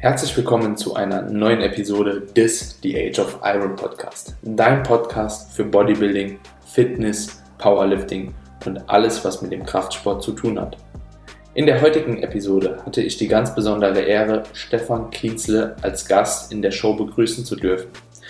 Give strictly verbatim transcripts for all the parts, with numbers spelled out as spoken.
Herzlich willkommen zu einer neuen Episode des The Age of Iron Podcast. Dein Podcast für Bodybuilding, Fitness, Powerlifting und alles, was mit dem Kraftsport zu tun hat. In der heutigen Episode hatte ich die ganz besondere Ehre, Stefan Kienzle als Gast in der Show begrüßen zu dürfen.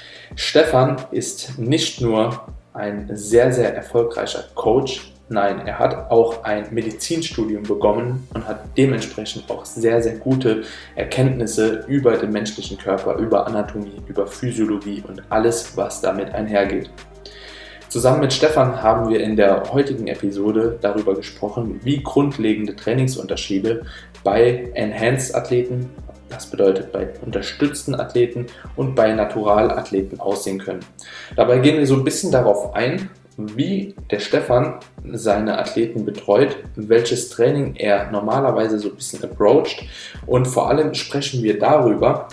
Stefan ist nicht nur ein sehr, sehr erfolgreicher Coach, nein, er hat auch ein Medizinstudium begonnen und hat dementsprechend auch sehr, sehr gute Erkenntnisse über den menschlichen Körper, über Anatomie, über Physiologie und alles, was damit einhergeht. Zusammen mit Stefan haben wir in der heutigen Episode darüber gesprochen, wie grundlegende Trainingsunterschiede bei Enhanced-Athleten, das bedeutet bei unterstützten Athleten und bei Naturalathleten aussehen können. Dabei gehen wir so ein bisschen darauf ein, wie der Stefan seine Athleten betreut, welches Training er normalerweise so ein bisschen approacht und vor allem sprechen wir darüber,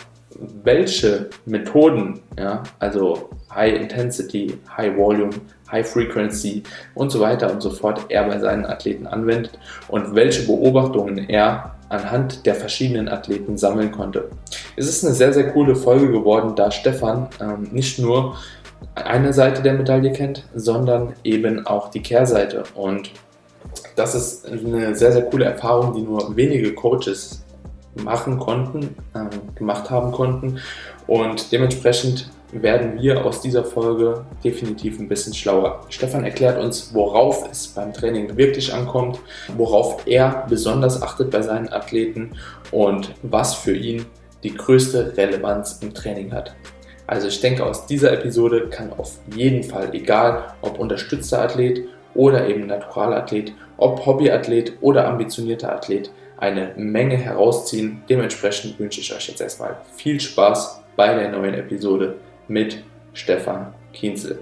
welche Methoden, ja, also High Intensity, High Volume, High Frequency und so weiter und so fort er bei seinen Athleten anwendet und welche Beobachtungen er anhand der verschiedenen Athleten sammeln konnte. Es ist eine sehr, sehr coole Folge geworden, da Stefan ähm, nicht nur eine Seite der Medaille kennt, sondern eben auch die Kehrseite. Und das ist eine sehr, sehr coole Erfahrung, die nur wenige Coaches machen konnten, ähm, gemacht haben konnten. Und dementsprechend werden wir aus dieser Folge definitiv ein bisschen schlauer. Stefan erklärt uns, worauf es beim Training wirklich ankommt, worauf er besonders achtet bei seinen Athleten und was für ihn die größte Relevanz im Training hat. Also ich denke, aus dieser Episode kann auf jeden Fall, egal ob unterstützter Athlet oder eben Naturalathlet, ob Hobbyathlet oder ambitionierter Athlet, eine Menge herausziehen. Dementsprechend wünsche ich euch jetzt erstmal viel Spaß bei der neuen Episode mit Stefan Kienzle.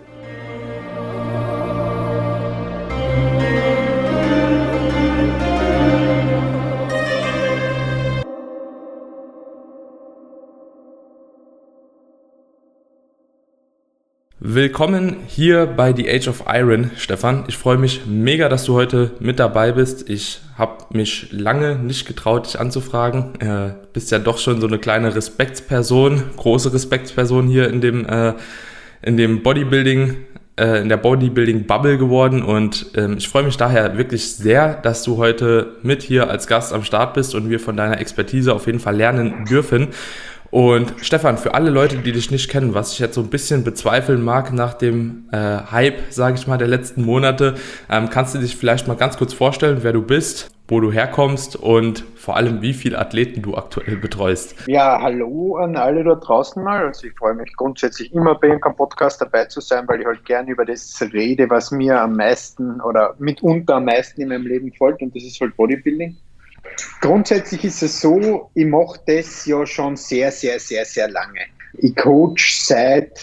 Willkommen hier bei The Age of Iron, Stefan. Ich freue mich mega, dass du heute mit dabei bist. Ich habe mich lange nicht getraut, dich anzufragen. Äh, bist ja doch schon so eine kleine Respektsperson, große Respektsperson hier in dem, äh, in dem Bodybuilding, äh, in der Bodybuilding-Bubble geworden. Und ähm, ich freue mich daher wirklich sehr, dass du heute mit hier als Gast am Start bist und wir von deiner Expertise auf jeden Fall lernen dürfen. Und Stefan, für alle Leute, die dich nicht kennen, was ich jetzt so ein bisschen bezweifeln mag nach dem äh, Hype, sage ich mal, der letzten Monate, ähm, kannst du dich vielleicht mal ganz kurz vorstellen, wer du bist, wo du herkommst und vor allem, wie viele Athleten du aktuell betreust? Ja, hallo an alle da draußen mal. Also ich freue mich grundsätzlich immer bei einem Podcast dabei zu sein, weil ich halt gerne über das rede, was mir am meisten oder mitunter am meisten in meinem Leben folgt, und das ist halt Bodybuilding. Grundsätzlich ist es so, ich mache das ja schon sehr, sehr, sehr, sehr lange. Ich coach seit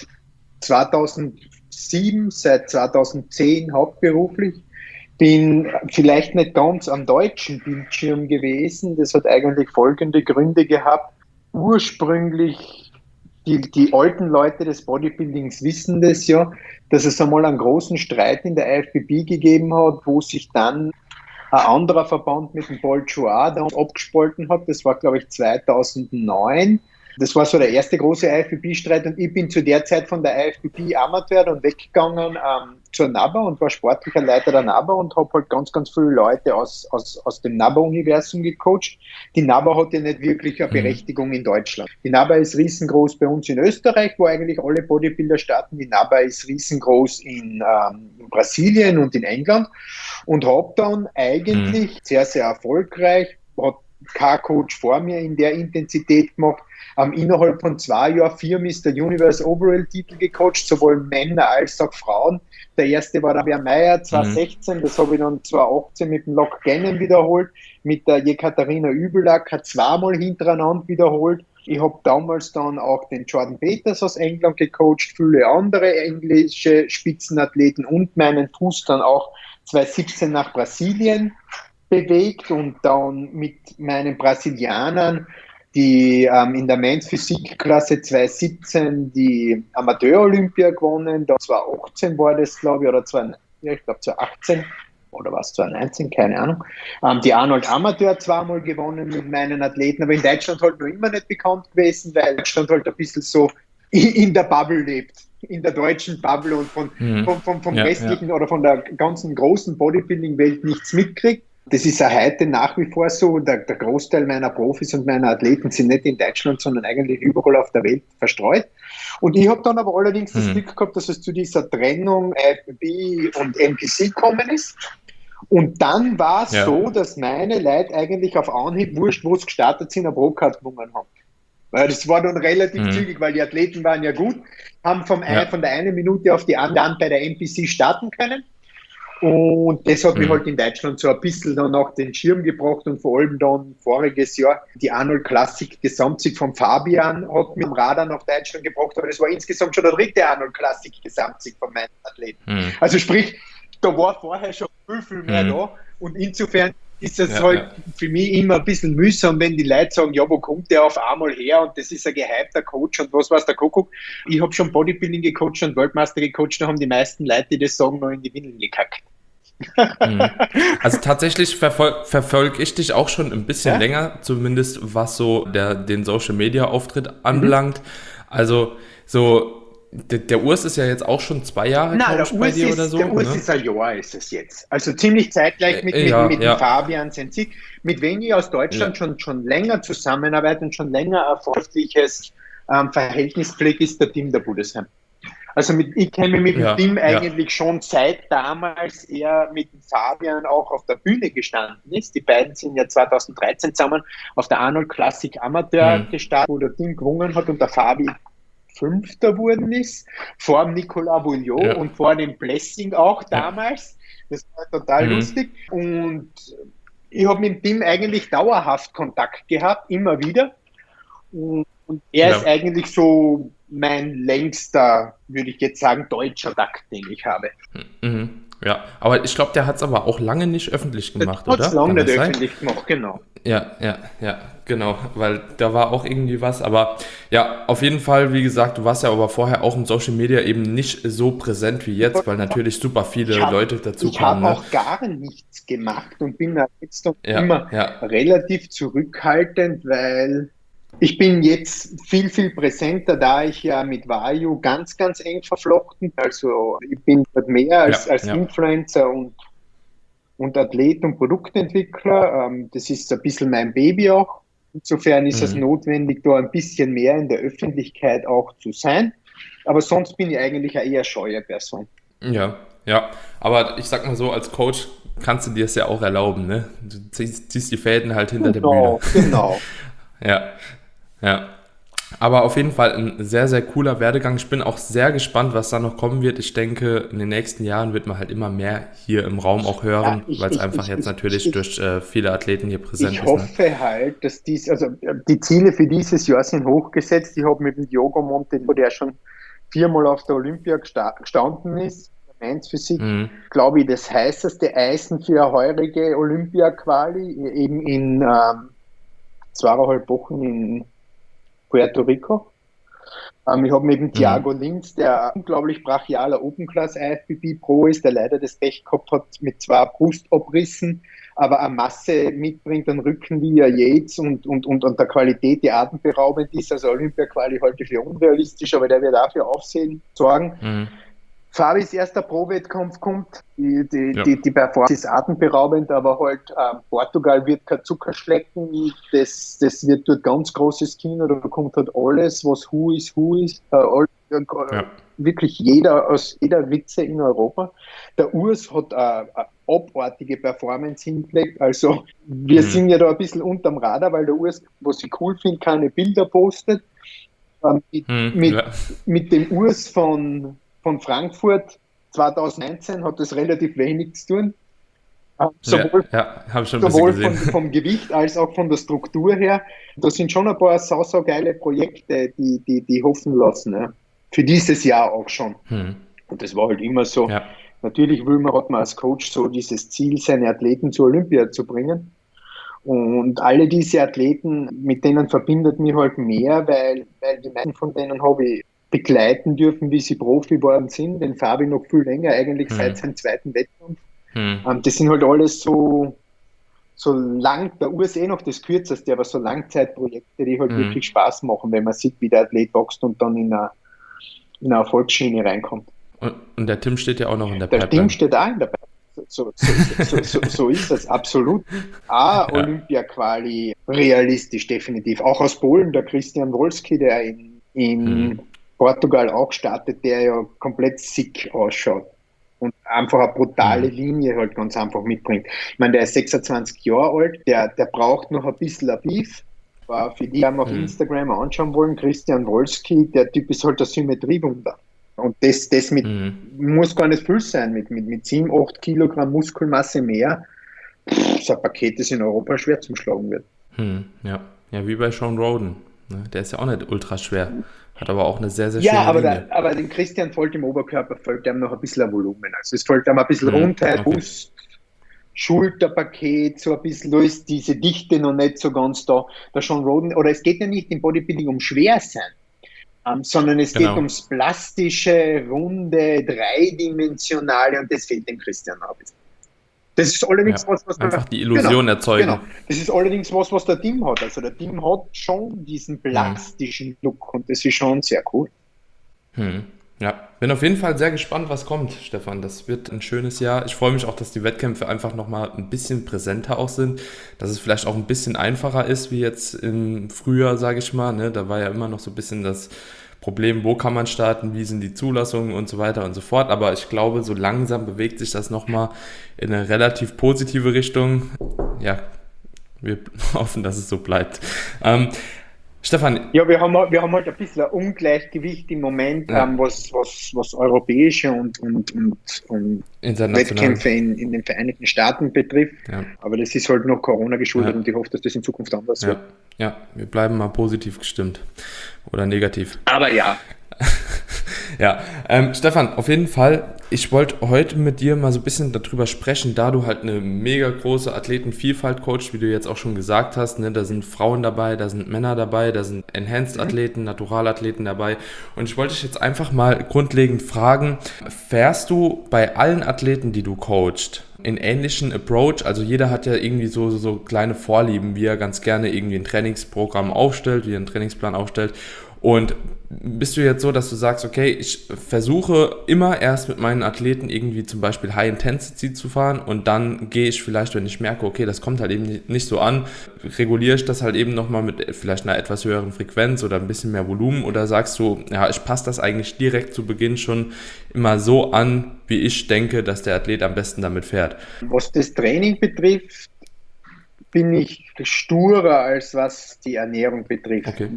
zweitausendsieben, seit zweitausendzehn hauptberuflich. Bin vielleicht nicht ganz am deutschen Bildschirm gewesen. Das hat eigentlich folgende Gründe gehabt. Ursprünglich, die, die alten Leute des Bodybuildings wissen das ja, dass es einmal einen großen Streit in der I F B B gegeben hat, wo sich dann ein anderer Verband mit dem Paul Chouard da abgespalten hat. Das war, glaube ich, zweitausendneun. Das war so der erste große I F B B-Streit, und ich bin zu der Zeit von der I F B B Amateur dann weggegangen ähm, zur N A B A und war sportlicher Leiter der N A B A und habe halt ganz, ganz viele Leute aus, aus, aus dem N A B A-Universum gecoacht. Die N A B A hat ja nicht wirklich eine Berechtigung in Deutschland. Die N A B A ist riesengroß bei uns in Österreich, wo eigentlich alle Bodybuilder starten. Die N A B A ist riesengroß in, ähm, in Brasilien und in England, und habe dann eigentlich mhm. sehr, sehr erfolgreich, hat kein Coach vor mir in der Intensität gemacht, ähm, innerhalb von zwei Jahren vier Mister Universe Overall-Titel gecoacht, sowohl Männer als auch Frauen. Der erste war der Bär Meyer zweitausendsechzehn, mhm. das habe ich dann zweitausendachtzehn mit dem Lock Gannon wiederholt, mit der Jekaterina Übelak hat zweimal hintereinander wiederholt. Ich habe damals dann auch den Jordan Peters aus England gecoacht, viele andere englische Spitzenathleten und meinen Fuß dann auch zweitausendsiebzehn nach Brasilien bewegt und dann mit meinen Brasilianern, die ähm, in der Men's Physikklasse zweitausendsiebzehn die Amateur-Olympia gewonnen, da zweitausendachtzehn war das, glaube ich, oder zwei, ja, ich glaube zweitausendachtzehn, oder was, zwanzig neunzehn, keine Ahnung. Ähm, die Arnold Amateur zweimal gewonnen mit meinen Athleten, aber in Deutschland halt noch immer nicht bekannt gewesen, weil Deutschland halt ein bisschen so in der Bubble lebt, in der deutschen Bubble und von, mhm. vom, vom, vom ja, restlichen ja. oder von der ganzen großen Bodybuilding-Welt nichts mitkriegt. Das ist ja heute nach wie vor so. Der, der Großteil meiner Profis und meiner Athleten sind nicht in Deutschland, sondern eigentlich überall auf der Welt verstreut. Und ich habe dann aber allerdings mhm. das Glück gehabt, dass es zu dieser Trennung I F B B und N P C gekommen ist. Und dann war es ja. so, dass meine Leute eigentlich auf Anhieb, wurscht, wo es gestartet sind, eine Pro-Card gewonnen haben. Weil das war dann relativ mhm. zügig, weil die Athleten waren ja gut, haben vom ja. ein, von der einen Minute auf die andere bei der N P C starten können. Und das hat mhm. mich halt in Deutschland so ein bisschen dann auf den Schirm gebracht und vor allem dann voriges Jahr die Arnold Classic Gesamtsieg von Fabian hat mich am Radar nach Deutschland gebracht, aber das war insgesamt schon der dritte Arnold Classic Gesamtsieg von meinen Athleten. Mhm. Also sprich, da war vorher schon viel, viel mehr mhm. da und insofern ist es ja, halt ja. für mich immer ein bisschen mühsam, wenn die Leute sagen, ja, wo kommt der auf einmal her und das ist ein gehypter Coach und was weiß der Kuckuck. Ich habe schon Bodybuilding gecoacht und Weltmeister gecoacht, da haben die meisten Leute, die das sagen, noch in die Windeln gekackt. Also tatsächlich verfol- verfolge ich dich auch schon ein bisschen ja? länger, zumindest was so der, den Social-Media-Auftritt anbelangt. Mhm. Also so Der, der Urs ist ja jetzt auch schon zwei Jahre, Nein, ich, bei dir ist, oder so. Der Urs ne? ist ein Jahr, ist es jetzt. Also ziemlich zeitgleich mit, äh, ja, mit, mit ja. Fabian Sensik, mit wem ich aus Deutschland ja. schon, schon länger zusammenarbeite und schon länger ein freundschaftliches ähm, Verhältnis pflege, ist der Tim der Budesheim. Also mit, ich kenne mich mit ja, dem Tim ja. eigentlich schon seit damals er mit dem Fabian auch auf der Bühne gestanden ist. Die beiden sind ja zweitausenddreizehn zusammen auf der Arnold Classic Amateur mhm. gestartet, wo der Tim gewonnen hat und der Fabi Fünfter worden ist, vor dem Nicolas Bouillot ja. und vor dem Blessing auch damals. Das war total mhm. lustig. Und ich habe mit dem eigentlich dauerhaft Kontakt gehabt, immer wieder. Und, und er ja. ist eigentlich so mein längster, würde ich jetzt sagen, deutscher Takt, den ich habe. Mhm. Ja, aber ich glaube, der hat es aber auch lange nicht öffentlich gemacht, das oder? Hat es lange nicht öffentlich gemacht, genau. Ja, ja, ja, genau, weil da war auch irgendwie was, aber ja, auf jeden Fall, wie gesagt, du warst ja aber vorher auch im Social Media eben nicht so präsent wie jetzt, weil natürlich super viele hab, Leute dazu ich kamen. Ich habe ne? auch gar nichts gemacht und bin jetzt noch ja, immer ja. relativ zurückhaltend, weil ich bin jetzt viel, viel präsenter, da ich ja mit Vayu ganz, ganz eng verflochten, also ich bin dort mehr als, ja, als ja. Influencer und und Athlet und Produktentwickler. Das ist ein bisschen mein Baby auch. Insofern ist mhm. es notwendig, da ein bisschen mehr in der Öffentlichkeit auch zu sein. Aber sonst bin ich eigentlich eine eher scheue Person. Ja, ja. Aber ich sag mal so, als Coach kannst du dir es ja auch erlauben, ne? Du ziehst, ziehst die Fäden halt hinter genau, der Bühne. Genau, ja, ja. Aber auf jeden Fall ein sehr, sehr cooler Werdegang. Ich bin auch sehr gespannt, was da noch kommen wird. Ich denke, in den nächsten Jahren wird man halt immer mehr hier im Raum auch hören, ja, weil es einfach ich, jetzt ich, natürlich ich, durch äh, viele Athleten hier präsent ich ist. Ich hoffe ne? halt, dass dies, also die Ziele für dieses Jahr sind hochgesetzt. Ich habe mit dem Diogo Monte, der schon viermal auf der Olympia gesta- gestanden ist, Mainz Physik, mhm. glaube ich, das heißeste Eisen für eine heurige Olympia-Quali, eben in ähm, zweieinhalb Wochen in Puerto Rico. Ähm, ich habe mit dem Thiago mhm. Linz, der ein unglaublich brachialer Open-Class-I F B B Pro ist, der leider das Pech gehabt hat mit zwei Brustabrissen, aber eine Masse mitbringt an Rücken wie er Yates und, und, und an der Qualität, die atemberaubend ist. Also Olympia-Quali halte ich für unrealistisch, aber der wird dafür Aufsehen sorgen. Mhm. Fabis erster Pro-Wettkampf kommt, die, die, ja. die, die Performance ist atemberaubend, aber halt ähm, Portugal wird kein Zucker schlecken, das, das wird dort ganz großes Kino, da kommt halt alles, was Who is Who ist, äh, all, äh, ja. wirklich jeder aus jeder Ritze in Europa. Der Urs hat eine, eine abartige Performance hingelegt, also wir mhm. sind ja da ein bisschen unterm Radar, weil der Urs, was ich cool finde, keine Bilder postet. Ähm, mit, mhm. mit, ja. mit dem Urs von von Frankfurt zweitausendneunzehn hat das relativ wenig zu tun. Sowohl, ja, ja, schon sowohl von, vom Gewicht als auch von der Struktur her. Da sind schon ein paar sau, sau geile Projekte, die, die, die hoffen lassen. Ja. Für dieses Jahr auch schon. Hm. Und das war halt immer so. Ja. Natürlich will man, hat man als Coach so dieses Ziel, seine Athleten zur Olympia zu bringen. Und alle diese Athleten, mit denen verbindet mich halt mehr, weil, weil die meisten von denen habe ich begleiten dürfen, wie sie Profi geworden sind. Den Fabi noch viel länger, eigentlich mhm. seit seinem zweiten Wettkampf. Hm. Ähm, das sind halt alles so, so lang, der U S eh noch das kürzeste, aber so Langzeitprojekte, die halt Hm. wirklich Spaß machen, wenn man sieht, wie der Athlet wächst und dann in eine, in eine Erfolgsschiene reinkommt. Und, und der Tim steht ja auch noch in der Der Pipeline. Tim steht auch in der Pipeline. So, so, so, so, so ist es, absolut. Auch Ja. Olympia-Quali, realistisch, definitiv. Auch aus Polen, der Christian Wolski, der in, in Hm. Portugal auch startet, der ja komplett sick ausschaut und einfach eine brutale Hm. Linie halt ganz einfach mitbringt. Ich meine, der ist sechsundzwanzig Jahre alt, der, der braucht noch ein bisschen ein Beef. Aber für die, die haben auf Hm. Instagram anschauen wollen, Christian Wolski, der Typ ist halt ein Symmetriewunder. Und das, das mit, Hm. muss gar nicht viel sein, mit, mit, mit sieben, acht Kilogramm Muskelmasse mehr. Pff, so ein Paket, das in Europa schwer zum Schlagen wird. Hm. Ja. Ja, wie bei Sean Roden. Ne? Der ist ja auch nicht ultra schwer. Hat aber auch eine sehr, sehr Ja, schöne aber, Linie. da, aber dem Christian fällt im Oberkörper fällt ihm noch ein bisschen ein Volumen. Also es fällt ihm ein bisschen Hm, Rundheit, okay. Brust, Schulterpaket, so ein bisschen, da ist diese Dichte noch nicht so ganz da. Der Sean Roden, oder es geht ja nicht im Bodybuilding um Schwersein, ähm, sondern es Genau. geht ums plastische, runde, dreidimensionale und das fehlt dem Christian auch ein bisschen. Das ist allerdings Ja. was, was der, Einfach die Illusion erzeugen. Genau. Das ist allerdings was, was der Team hat. Also der Team hat schon diesen plastischen Look und das ist schon sehr cool. Hm. Ja, bin auf jeden Fall sehr gespannt, was kommt, Stefan. Das wird ein schönes Jahr. Ich freue mich auch, dass die Wettkämpfe einfach nochmal ein bisschen präsenter auch sind, dass es vielleicht auch ein bisschen einfacher ist, wie jetzt im Frühjahr, sage ich mal. Ne? Da war ja immer noch so ein bisschen das Problem, wo kann man starten, wie sind die Zulassungen und so weiter und so fort. Aber ich glaube, so langsam bewegt sich das nochmal in eine relativ positive Richtung. Ja, wir hoffen, dass es so bleibt. Ähm, Stefan. Ja, wir haben, wir haben halt ein bisschen ein Ungleichgewicht im Moment, Ja. ähm, was, was, was europäische und, und, und, und Wettkämpfe in, in den Vereinigten Staaten betrifft. Ja. Aber das ist halt noch Corona geschuldet Ja. und ich hoffe, dass das in Zukunft anders Ja. wird. Ja, wir bleiben mal positiv gestimmt oder negativ. Aber ja. Ja, ähm, Stefan, auf jeden Fall, ich wollte heute mit dir mal so ein bisschen darüber sprechen, da du halt eine mega große Athletenvielfalt coachst, wie du jetzt auch schon gesagt hast, ne, da sind Frauen dabei, da sind Männer dabei, da sind Enhanced-Athleten, Naturalathleten dabei und ich wollte dich jetzt einfach mal grundlegend fragen, fährst du bei allen Athleten, die du coachst, in ähnlichen Approach, also jeder hat ja irgendwie so, so, so kleine Vorlieben, wie er ganz gerne irgendwie ein Trainingsprogramm aufstellt, wie er einen Trainingsplan aufstellt. Und bist du jetzt so, dass du sagst, okay, ich versuche immer erst mit meinen Athleten irgendwie zum Beispiel High Intensity zu fahren und dann gehe ich vielleicht, wenn ich merke, okay, das kommt halt eben nicht so an, reguliere ich das halt eben nochmal mit vielleicht einer etwas höheren Frequenz oder ein bisschen mehr Volumen oder sagst du, ja, ich passe das eigentlich direkt zu Beginn schon immer so an, wie ich denke, dass der Athlet am besten damit fährt? Was das Training betrifft, bin ich sturer, als was die Ernährung betrifft. Okay.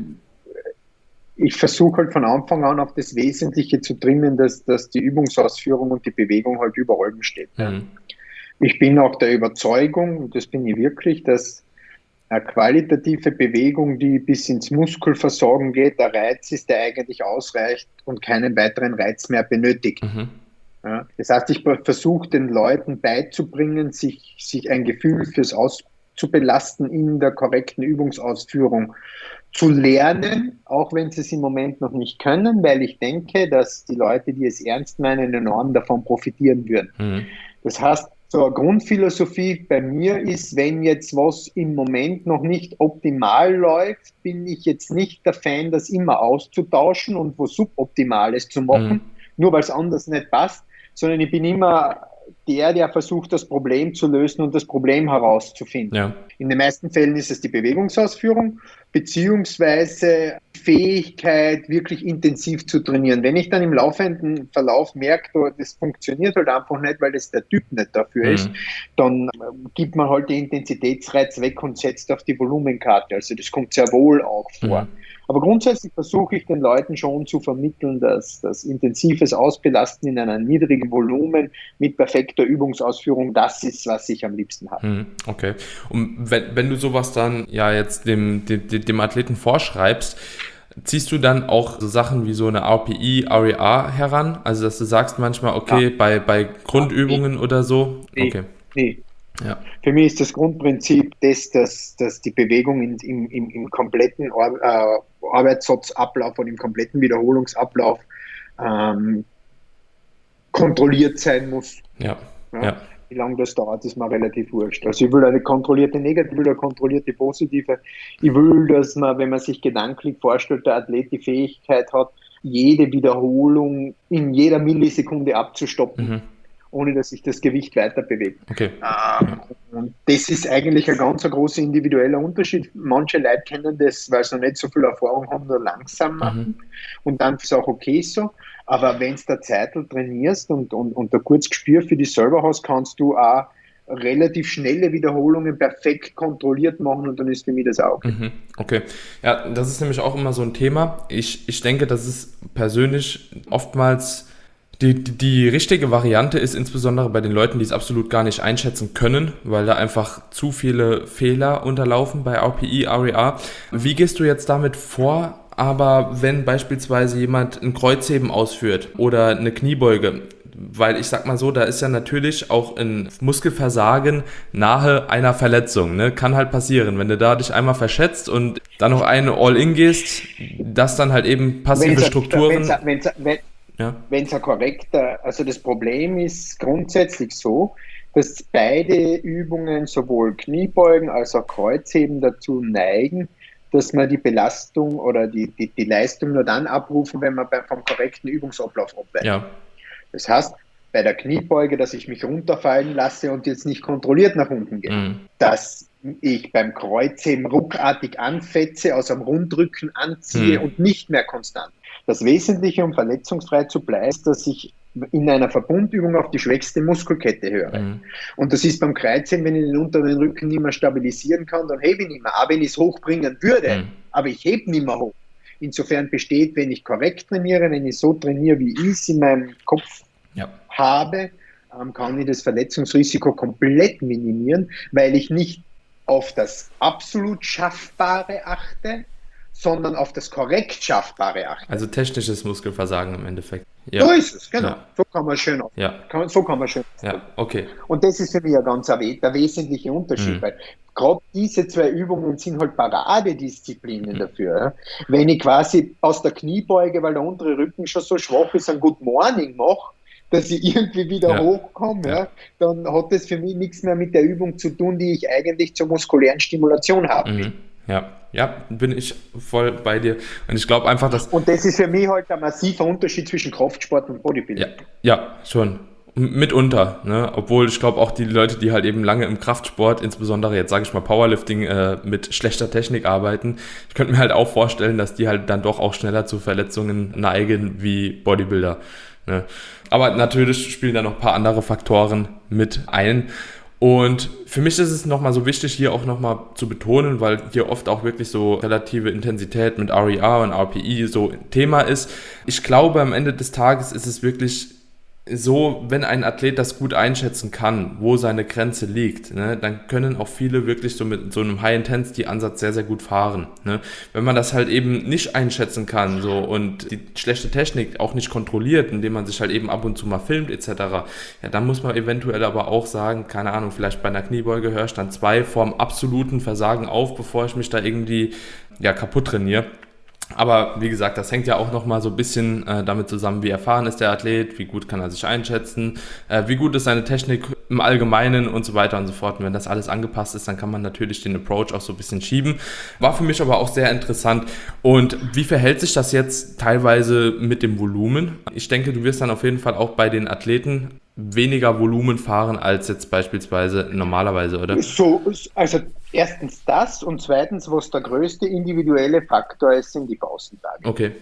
Ich versuche halt von Anfang an auf das Wesentliche zu trimmen, dass, dass die Übungsausführung und die Bewegung halt über allem steht. Mhm. Ich bin auch der Überzeugung, und das bin ich wirklich, dass eine qualitative Bewegung, die bis ins Muskelversorgen geht, der Reiz ist, der eigentlich ausreicht und keinen weiteren Reiz mehr benötigt. Mhm. Ja, das heißt, ich versuche den Leuten beizubringen, sich, sich ein Gefühl fürs Auszubelasten in der korrekten Übungsausführung zu lernen, auch wenn sie es im Moment noch nicht können, weil ich denke, dass die Leute, die es ernst meinen, enorm davon profitieren würden. Mhm. Das heißt, so eine Grundphilosophie bei mir ist, wenn jetzt was im Moment noch nicht optimal läuft, bin ich jetzt nicht der Fan, das immer auszutauschen und was Suboptimales zu machen, Mhm. nur weil es anders nicht passt, sondern ich bin immer der, der versucht, das Problem zu lösen und das Problem herauszufinden. Ja. In den meisten Fällen ist es die Bewegungsausführung beziehungsweise Fähigkeit, wirklich intensiv zu trainieren. Wenn ich dann im laufenden Verlauf merke, das funktioniert halt einfach nicht, weil das der Typ nicht dafür Mhm. ist, dann gibt man halt den Intensitätsreiz weg und setzt auf die Volumenkarte. Also das kommt sehr wohl auch vor. Mhm. Aber grundsätzlich versuche ich den Leuten schon zu vermitteln, dass das intensives Ausbelasten in einem niedrigen Volumen mit perfekter Übungsausführung das ist, was ich am liebsten habe. Mhm. Okay. Und wenn, wenn du sowas dann ja jetzt dem, dem, dem Athleten vorschreibst, ziehst du dann auch so Sachen wie so eine R P E, R E A heran? Also dass du sagst manchmal, okay, Ja. bei, bei Grundübungen Ja. oder so? Nee. Okay. Nee. Ja. Für mich ist das Grundprinzip das, dass, dass die Bewegung in, im, im, im kompletten Ar äh, Arbeitssatzablauf und im kompletten Wiederholungsablauf ähm, kontrolliert sein muss. Ja. Ja. Ja. Wie lange das dauert, ist mir relativ wurscht. Also ich will eine kontrollierte Negative, ich will eine kontrollierte Positive. Ich will, dass man, wenn man sich gedanklich vorstellt, der Athlet die Fähigkeit hat, jede Wiederholung in jeder Millisekunde abzustoppen, mhm. ohne dass sich das Gewicht weiter bewegt. Okay. Ähm, und das ist eigentlich ein ganz ein großer individueller Unterschied. Manche Leute kennen das, weil sie noch nicht so viel Erfahrung haben, nur langsam machen. Mhm. Und dann ist es auch okay so. Aber wenn du der Zeit trainierst und, und, und ein kurzes Gespür für dich selber hast, kannst du auch relativ schnelle Wiederholungen perfekt kontrolliert machen und dann ist für mich das auch. Mhm, okay. Ja, das ist nämlich auch immer so ein Thema. Ich, ich denke, dass es persönlich oftmals die, die, die richtige Variante ist, insbesondere bei den Leuten, die es absolut gar nicht einschätzen können, weil da einfach zu viele Fehler unterlaufen bei R P E, R E R. Wie gehst du jetzt damit vor? Aber wenn beispielsweise jemand ein Kreuzheben ausführt oder eine Kniebeuge, weil ich sag mal so, da ist ja natürlich auch ein Muskelversagen nahe einer Verletzung, ne? Kann halt passieren, wenn du da dich einmal verschätzt und dann noch eine All-In gehst, dass dann halt eben passive wenn's Strukturen... Wenn's, wenn's, wenn ja. es ein korrekter, also das Problem ist grundsätzlich so, dass beide Übungen, sowohl Kniebeugen als auch Kreuzheben, dazu neigen, dass man die Belastung oder die, die, die Leistung nur dann abrufen, wenn man beim, vom korrekten Übungsablauf abweicht. Ja. Das heißt, bei der Kniebeuge, dass ich mich runterfallen lasse und jetzt nicht kontrolliert nach unten gehe. Mhm. Dass ich beim Kreuzheben ruckartig anfetze, aus dem Rundrücken anziehe mhm. und nicht mehr konstant. Das Wesentliche, um verletzungsfrei zu bleiben, ist, dass ich in einer Verbundübung auf die schwächste Muskelkette höre. Mhm. Und das ist beim Kreuzheben, wenn ich den unteren Rücken nicht mehr stabilisieren kann, dann hebe ich nicht mehr. Auch wenn ich es hochbringen würde, mhm. aber ich hebe nicht mehr hoch. Insofern besteht, wenn ich korrekt trainiere, wenn ich so trainiere, wie ich es in meinem Kopf ja. habe, ähm, kann ich das Verletzungsrisiko komplett minimieren, weil ich nicht auf das absolut Schaffbare achte, sondern auf das korrekt Schaffbare achte. Also technisches Muskelversagen im Endeffekt. Ja. So ist es, genau. Ja. So kann man schön auf. Ja. Kann, so kann man schön ja, okay. Und das ist für mich ein ganz der wesentliche Unterschied, mhm. weil gerade diese zwei Übungen sind halt Paradedisziplinen mhm. dafür. Ja. Wenn ich quasi aus der Kniebeuge, weil der untere Rücken schon so schwach ist, ein Good Morning mache, dass ich irgendwie wieder ja. hochkomme, ja. Ja, dann hat das für mich nichts mehr mit der Übung zu tun, die ich eigentlich zur muskulären Stimulation habe. Mhm. Ja, ja, bin ich voll bei dir. Und ich glaube einfach, dass... Und das ist für mich halt ein massiver Unterschied zwischen Kraftsport und Bodybuilding. Ja, ja schon. Mitunter, ne? Obwohl ich glaube auch die Leute, die halt eben lange im Kraftsport, insbesondere jetzt sage ich mal Powerlifting, äh, mit schlechter Technik arbeiten, ich könnte mir halt auch vorstellen, dass die halt dann doch auch schneller zu Verletzungen neigen wie Bodybuilder. Ne? Aber natürlich spielen da noch ein paar andere Faktoren mit ein. Und für mich ist es nochmal so wichtig, hier auch nochmal zu betonen, weil hier oft auch wirklich so relative Intensität mit R E R und R P E so Thema ist. Ich glaube, am Ende des Tages ist es wirklich so, wenn ein Athlet das gut einschätzen kann, wo seine Grenze liegt, ne, dann können auch viele wirklich so mit so einem High-Intensity-Ansatz sehr, sehr gut fahren. Ne. Wenn man das halt eben nicht einschätzen kann so und die schlechte Technik auch nicht kontrolliert, indem man sich halt eben ab und zu mal filmt et cetera, ja, dann muss man eventuell aber auch sagen, keine Ahnung, vielleicht bei einer Kniebeuge höre ich dann zwei vorm absoluten Versagen auf, bevor ich mich da irgendwie ja, kaputt trainiere. Aber wie gesagt, das hängt ja auch nochmal so ein bisschen äh, damit zusammen, wie erfahren ist der Athlet, wie gut kann er sich einschätzen, äh, wie gut ist seine Technik im Allgemeinen und so weiter und so fort. Und wenn das alles angepasst ist, dann kann man natürlich den Approach auch so ein bisschen schieben. War für mich aber auch sehr interessant. Und wie verhält sich das jetzt teilweise mit dem Volumen? Ich denke, du wirst dann auf jeden Fall auch bei den Athleten weniger Volumen fahren als jetzt beispielsweise normalerweise, oder? So, also erstens das und zweitens, was der größte individuelle Faktor ist, sind die Pausentage. Okay.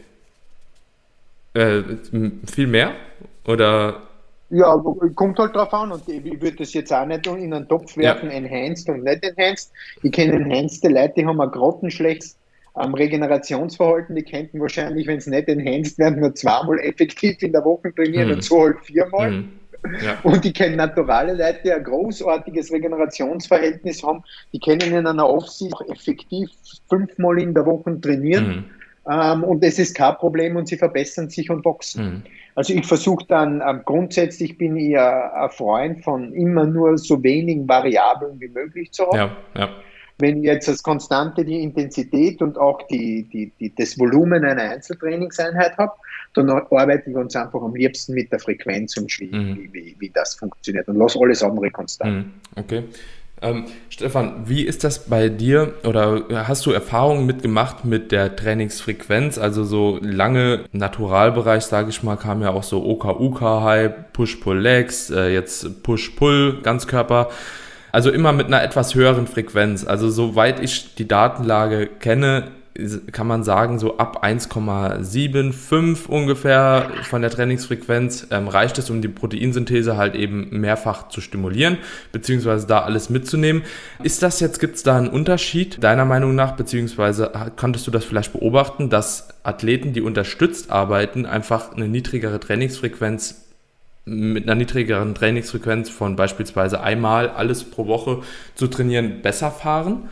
Äh, viel mehr? Oder? Ja, kommt halt drauf an und ich würde das jetzt auch nicht in einen Topf werfen, ja. Enhanced und nicht Enhanced. Ich kenne Enhanced Leute, die haben ein grottenschlechtes am Regenerationsverhalten, die könnten wahrscheinlich, wenn es nicht enhanced werden, nur zweimal effektiv in der Woche trainieren hm. und so halt viermal. Hm. Ja. Und die kennen naturale Leute, die ein großartiges Regenerationsverhältnis haben, die können in einer Off-Season effektiv fünfmal in der Woche trainieren mhm. ähm, und das ist kein Problem und sie verbessern sich und wachsen. Mhm. Also ich versuche dann, ähm, grundsätzlich bin ich ein Freund von immer nur so wenigen Variablen wie möglich zu haben. Ja, ja. wenn ich jetzt als Konstante die Intensität und auch die, die, die, das Volumen einer Einzeltrainingseinheit habe, dann arbeite ich ganz einfach am liebsten mit der Frequenz und wie, mhm. wie, wie das funktioniert und lasse alles andere konstant. Mhm. Okay. Ähm, Stefan, wie ist das bei dir oder hast du Erfahrungen mitgemacht mit der Trainingsfrequenz? Also so lange Naturalbereich, sage ich mal, kam ja auch so O K U K-Hype, Push-Pull-Legs, äh, jetzt Push-Pull, Ganzkörper. Also immer mit einer etwas höheren Frequenz. Also soweit ich die Datenlage kenne, kann man sagen, so ab eins Komma fünfundsiebzig ungefähr von der Trainingsfrequenz ähm, reicht es, um die Proteinsynthese halt eben mehrfach zu stimulieren, beziehungsweise da alles mitzunehmen. Ist das jetzt, gibt es da einen Unterschied deiner Meinung nach, beziehungsweise konntest du das vielleicht beobachten, dass Athleten, die unterstützt arbeiten, einfach eine niedrigere Trainingsfrequenz mit einer niedrigeren Trainingsfrequenz von beispielsweise einmal alles pro Woche zu trainieren, besser fahren?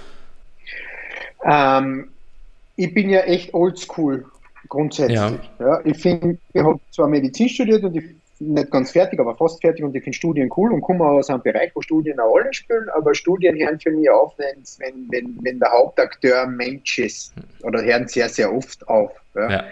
Ähm, ich bin ja echt oldschool grundsätzlich. Ja. Ja, ich finde, ich habe zwar Medizin studiert und ich nicht ganz fertig, aber fast fertig und ich finde Studien cool und komme aus einem Bereich, wo Studien eine Rolle spielen, aber Studien hören für mich auf, wenn, wenn, wenn der Hauptakteur Mensch ist oder hören sehr, sehr oft auf. Ja. Ja.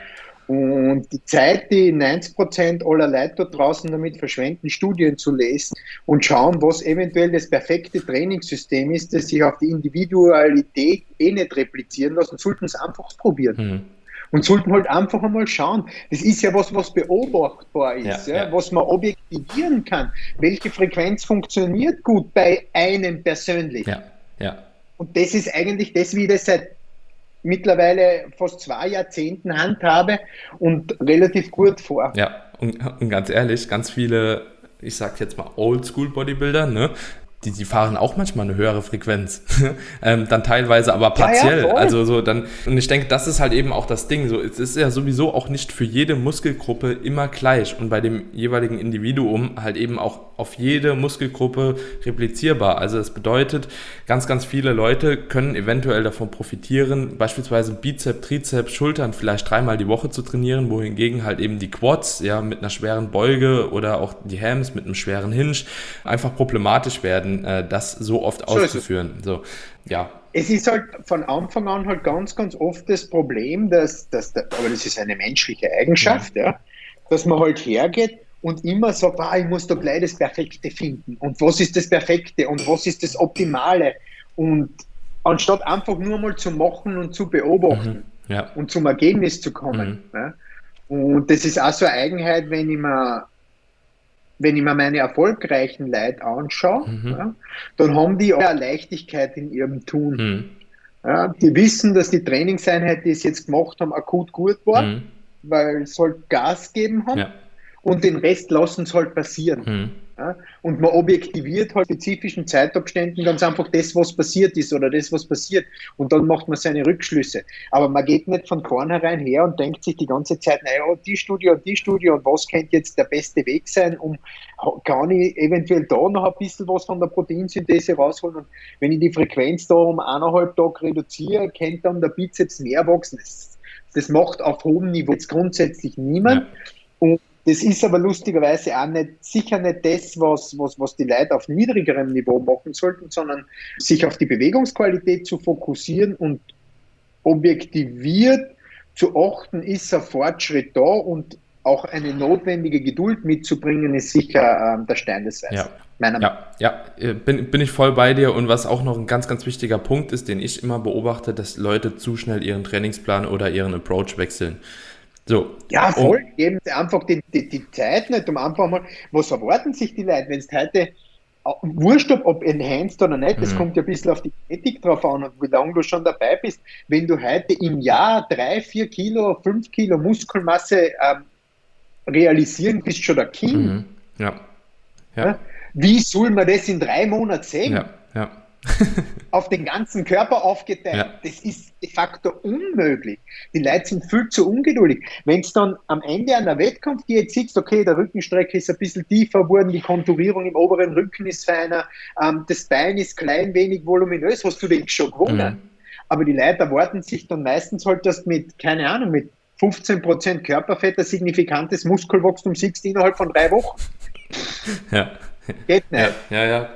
Und die Zeit, die neunzig Prozent aller Leute da draußen damit verschwenden, Studien zu lesen und schauen, was eventuell das perfekte Trainingssystem ist, das sich auf die Individualität eh nicht replizieren lässt, sollten es einfach probieren. Mhm. Und sollten halt einfach einmal schauen. Das ist ja was, was beobachtbar ist, ja, ja, ja. was man objektivieren kann. Welche Frequenz funktioniert gut bei einem persönlich? Ja, ja. Und das ist eigentlich das, wie das seit mittlerweile fast zwei Jahrzehnten handhabe und relativ gut vor. Ja, und, und ganz ehrlich, ganz viele, ich sag jetzt mal Oldschool-Bodybuilder, ne, die, die fahren auch manchmal eine höhere Frequenz, ähm, dann teilweise aber partiell, ja, ja, also so dann, und ich denke, das ist halt eben auch das Ding, so, es ist ja sowieso auch nicht für jede Muskelgruppe immer gleich und bei dem jeweiligen Individuum halt eben auch auf jede Muskelgruppe replizierbar, also das bedeutet, ganz, ganz viele Leute können eventuell davon profitieren, beispielsweise Bizeps, Trizeps, Schultern vielleicht dreimal die Woche zu trainieren, wohingegen halt eben die Quads, ja, mit einer schweren Beuge oder auch die Hams mit einem schweren Hinge einfach problematisch werden, das so oft auszuführen. So, ja. Es ist halt von Anfang an halt ganz, ganz oft das Problem, dass, dass der, aber das ist eine menschliche Eigenschaft, ja, ja dass man halt hergeht und immer sagt, ah, ich muss da gleich das Perfekte finden. Und was ist das Perfekte und was ist das Optimale? Und anstatt einfach nur mal zu machen und zu beobachten mhm. ja. und zum Ergebnis zu kommen. Mhm. Ja. Und das ist auch so eine Eigenheit, wenn ich mir wenn ich mir meine erfolgreichen Leute anschaue, mhm. ja, dann haben die auch eine Leichtigkeit in ihrem Tun. Mhm. Ja, die wissen, dass die Trainingseinheit, die sie jetzt gemacht haben, akut gut war, mhm. weil es halt Gas geben haben ja. und den Rest lassen es halt passieren. Mhm. Ja, und man objektiviert halt spezifischen Zeitabständen ganz einfach das, was passiert ist oder das, was passiert. Und dann macht man seine Rückschlüsse. Aber man geht nicht von vornherein her und denkt sich die ganze Zeit, naja, die Studie und die Studie und was könnte jetzt der beste Weg sein, um kann ich eventuell da noch ein bisschen was von der Proteinsynthese rausholen. Und wenn ich die Frequenz da um eineinhalb Tage reduziere, könnte dann der Bizeps mehr wachsen. Das, das macht auf hohem Niveau jetzt grundsätzlich niemand. Ja. Und das ist aber lustigerweise auch nicht, sicher nicht das, was, was, was die Leute auf niedrigerem Niveau machen sollten, sondern sich auf die Bewegungsqualität zu fokussieren und objektiviert zu achten, ist ein Fortschritt da und auch eine notwendige Geduld mitzubringen, ist sicher ähm, der Stein des Weisen. Ja. Meiner ja, ja, bin, bin ich voll bei dir und was auch noch ein ganz, ganz wichtiger Punkt ist, den ich immer beobachte, dass Leute zu schnell ihren Trainingsplan oder ihren Approach wechseln. So. Ja, voll. Und geben sie einfach die, die, die Zeit nicht, um einfach mal, was erwarten sich die Leute, wenn es heute, wurscht ob, ob enhanced oder nicht, das mhm. kommt ja ein bisschen auf die Genetik drauf an und wie lange du schon dabei bist. Wenn du heute im Jahr drei, vier Kilo, fünf Kilo Muskelmasse ähm, realisieren, bist schon der King. Mhm. Ja. Ja. Ja. Wie soll man das in drei Monaten sehen? Ja, ja. Auf den ganzen Körper aufgeteilt. Ja. Das ist de facto unmöglich. Die Leute sind viel zu ungeduldig. Wenn es dann am Ende einer Wettkampf geht, siehst, okay, der Rückenstrecke ist ein bisschen tiefer geworden, die Konturierung im oberen Rücken ist feiner, ähm, das Bein ist klein wenig voluminös, hast du den schon gewonnen. Mhm. Aber die Leute erwarten sich dann meistens halt, dass mit, keine Ahnung, mit fünfzehn Prozent Körperfett ein signifikantes Muskelwachstum siehst innerhalb von drei Wochen. Ja. Geht nicht. Ja, ja, ja,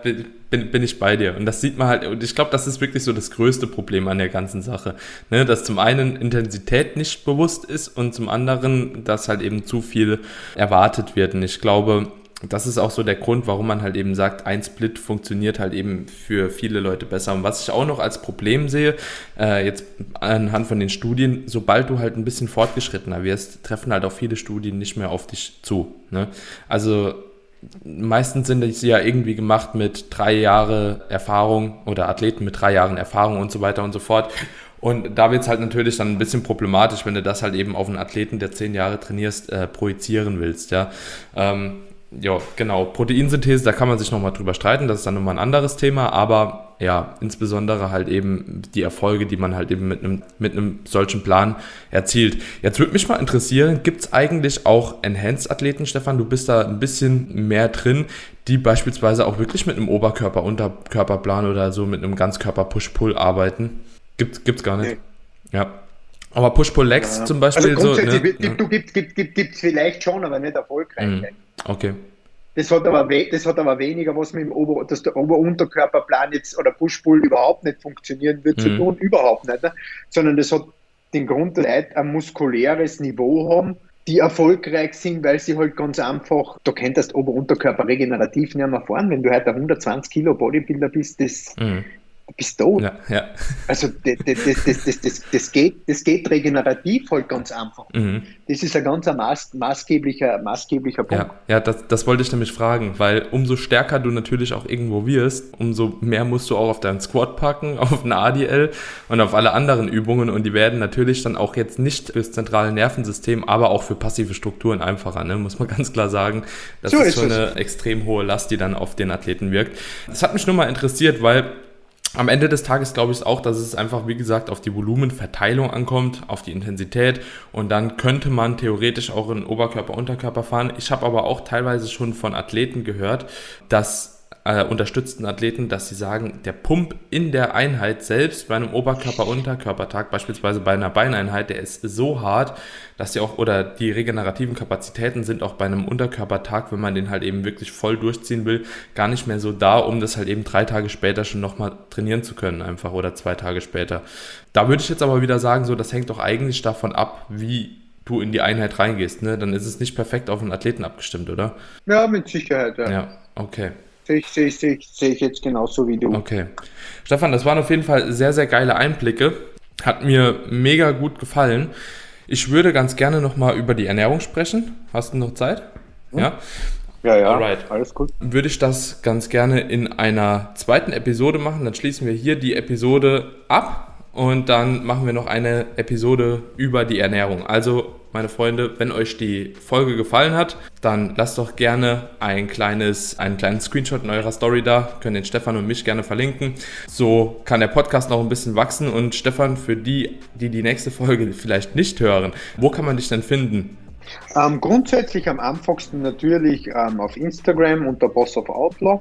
bin, bin ich bei dir. Und das sieht man halt, und ich glaube, das ist wirklich so das größte Problem an der ganzen Sache. Ne? Dass zum einen Intensität nicht bewusst ist und zum anderen, dass halt eben zu viel erwartet wird. Und ich glaube, das ist auch so der Grund, warum man halt eben sagt, ein Split funktioniert halt eben für viele Leute besser. Und was ich auch noch als Problem sehe, äh, jetzt anhand von den Studien, sobald du halt ein bisschen fortgeschrittener wirst, treffen halt auch viele Studien nicht mehr auf dich zu. Ne? Also meistens sind sie ja irgendwie gemacht mit drei Jahre Erfahrung oder Athleten mit drei Jahren Erfahrung und so weiter und so fort. Und da wird es halt natürlich dann ein bisschen problematisch, wenn du das halt eben auf einen Athleten, der zehn Jahre trainierst, äh, projizieren willst. Ja, ähm, ja, genau. Proteinsynthese, da kann man sich nochmal drüber streiten, das ist dann nochmal ein anderes Thema, aber ja, insbesondere halt eben die Erfolge, die man halt eben mit einem, mit einem solchen Plan erzielt. Jetzt würde mich mal interessieren, gibt es eigentlich auch Enhanced-Athleten, Stefan, du bist da ein bisschen mehr drin, die beispielsweise auch wirklich mit einem Oberkörper-Unterkörperplan oder so mit einem Ganzkörper-Push-Pull arbeiten? Gibt, gibt's gar nicht. Nee. Ja. Aber Push-Pull-Legs ja. zum Beispiel also grundsätzlich, so. Ne? Gibt, du, gibt, gibt, gibt, gibt es vielleicht schon, aber nicht erfolgreich. Mhm. Okay. Das hat, aber we- das hat aber weniger was mit dem Ober- dass der Ober-Unterkörperplan jetzt oder Push-Pull überhaupt nicht funktionieren wird, mhm. zu tun, überhaupt nicht. Ne? Sondern das hat den Grund, dass Leute ein muskuläres Niveau haben, die erfolgreich sind, weil sie halt ganz einfach, du könntest Ober-Unterkörper regenerativ nicht mehr fahren. Wenn du heute ein hundertzwanzig Kilo Bodybuilder bist, das mhm. du bist tot. Ja, ja. Also das, das, das, das, das, das, geht, das geht regenerativ halt ganz einfach. Mhm. Das ist ein ganz maß, maßgeblicher, maßgeblicher Punkt. Ja, ja das, das wollte ich nämlich fragen, weil umso stärker du natürlich auch irgendwo wirst, umso mehr musst du auch auf deinen Squat packen, auf den A D L und auf alle anderen Übungen und die werden natürlich dann auch jetzt nicht fürs zentrale Nervensystem, aber auch für passive Strukturen einfacher, ne? Muss man ganz klar sagen. Das so ist schon eine es. extrem hohe Last, die dann auf den Athleten wirkt. Das hat mich nur mal interessiert, weil am Ende des Tages glaube ich auch, dass es einfach, wie gesagt, auf die Volumenverteilung ankommt, auf die Intensität und dann könnte man theoretisch auch in Oberkörper, Unterkörper fahren. Ich habe aber auch teilweise schon von Athleten gehört, dass äh, unterstützten Athleten, dass sie sagen, der Pump in der Einheit selbst bei einem Oberkörper-Unterkörpertag, beispielsweise bei einer Beineinheit, der ist so hart, dass die auch, oder die regenerativen Kapazitäten sind auch bei einem Unterkörpertag, wenn man den halt eben wirklich voll durchziehen will, gar nicht mehr so da, um das halt eben drei Tage später schon nochmal trainieren zu können einfach oder zwei Tage später. Da würde ich jetzt aber wieder sagen, so, das hängt doch eigentlich davon ab, wie du in die Einheit reingehst, ne? Dann ist es nicht perfekt auf den Athleten abgestimmt, oder? Ja, mit Sicherheit, ja. Ja, okay. Sehe ich, sehe ich, sehe ich, sehe ich jetzt genauso wie du. Okay. Stefan, das waren auf jeden Fall sehr, sehr geile Einblicke. Hat mir mega gut gefallen. Ich würde ganz gerne nochmal über die Ernährung sprechen. Hast du noch Zeit? Hm? Ja? Ja, ja, Alright. Alles gut. Würde ich das ganz gerne in einer zweiten Episode machen. Dann schließen wir hier die Episode ab und dann machen wir noch eine Episode über die Ernährung. Also, meine Freunde, wenn euch die Folge gefallen hat, dann lasst doch gerne ein kleines, einen kleinen Screenshot in eurer Story da. Könnt den Stefan und mich gerne verlinken. So kann der Podcast noch ein bisschen wachsen. Und Stefan, für die, die die nächste Folge vielleicht nicht hören, wo kann man dich denn finden? Ähm, grundsätzlich am einfachsten natürlich ähm, auf Instagram unter Boss of Outlaw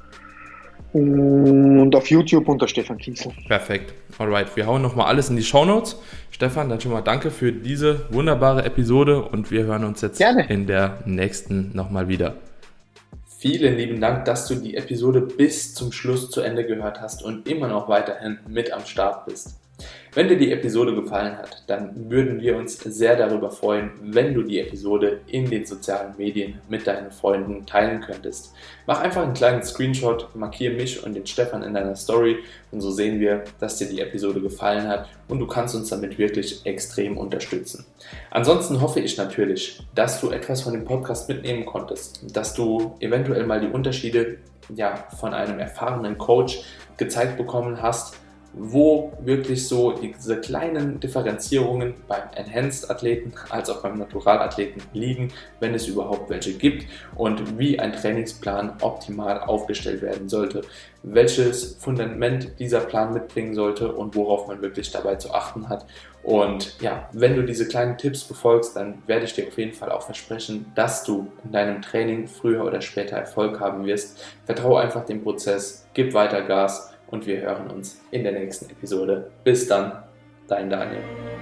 und auf YouTube unter Stefan Kienzl. Perfekt. Alright, wir hauen nochmal alles in die Shownotes. Stefan, dann schon mal danke für diese wunderbare Episode und wir hören uns jetzt Gerne. in der nächsten nochmal wieder. Vielen lieben Dank, dass du die Episode bis zum Schluss zu Ende gehört hast und immer noch weiterhin mit am Start bist. Wenn dir die Episode gefallen hat, dann würden wir uns sehr darüber freuen, wenn du die Episode in den sozialen Medien mit deinen Freunden teilen könntest. Mach einfach einen kleinen Screenshot, markiere mich und den Stefan in deiner Story und so sehen wir, dass dir die Episode gefallen hat und du kannst uns damit wirklich extrem unterstützen. Ansonsten hoffe ich natürlich, dass du etwas von dem Podcast mitnehmen konntest, dass du eventuell mal die Unterschiede ja, von einem erfahrenen Coach gezeigt bekommen hast, wo wirklich so diese kleinen Differenzierungen beim Enhanced-Athleten als auch beim Naturalathleten liegen, wenn es überhaupt welche gibt und wie ein Trainingsplan optimal aufgestellt werden sollte, welches Fundament dieser Plan mitbringen sollte und worauf man wirklich dabei zu achten hat. Und ja, wenn du diese kleinen Tipps befolgst, dann werde ich dir auf jeden Fall auch versprechen, dass du in deinem Training früher oder später Erfolg haben wirst. Vertraue einfach dem Prozess, gib weiter Gas. Und wir hören uns in der nächsten Episode. Bis dann, dein Daniel.